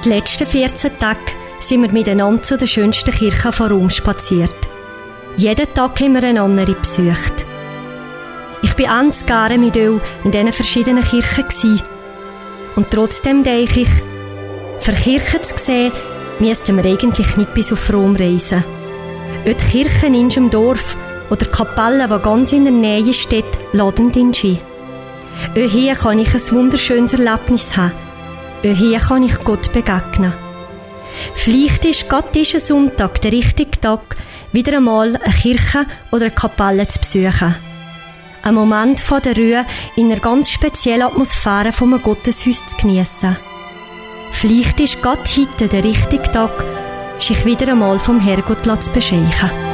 Die letzten 14 Tage sind wir miteinander zu der schönsten Kirche von Rom spaziert. Jeden Tag haben wir eine andere besucht. Ich war 20 Jahre mit euch in diesen verschiedenen Kirchen gewesen. Und trotzdem denke ich, für Kirchen zu sehen, müssten wir eigentlich nicht bis auf Rom reisen. Auch die Kirchen in unserem Dorf oder Kapellen, die ganz in der Nähe steht, laden uns ein. Auch hier kann ich ein wunderschönes Erlebnis haben. Auch hier kann ich Gott begegnen. Vielleicht ist gerade diesen Sonntag der richtige Tag, wieder einmal eine Kirche oder eine Kapelle zu besuchen. Ein Moment von der Ruhe in einer ganz speziellen Atmosphäre von einem Gotteshaus zu geniessen. Vielleicht ist gerade heute der richtige Tag, sich wieder einmal vom Herrgott zu beschenken.